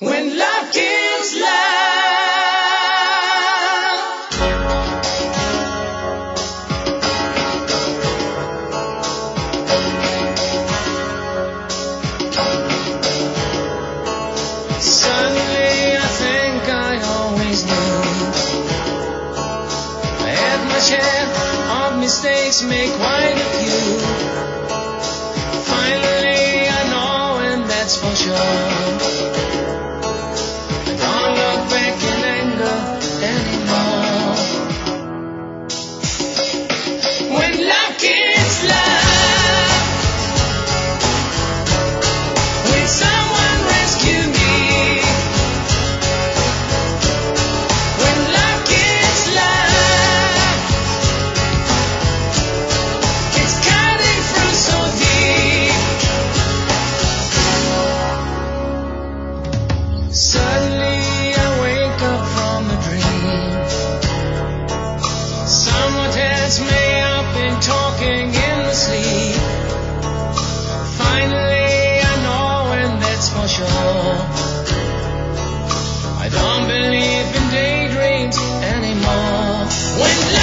When love kills love. Suddenly I think I always knew. I had my share of mistakes, made quite a few. Finally I know, and that's for sure. Don't look back in anger anymore. When love kills love, when someone rescue me, when love kills love, it's cutting through so deep. Suddenly I wake up from a dream. Someone tells me I've been talking in the sleep. Finally I know, and that's for sure. I don't believe in daydreams anymore. When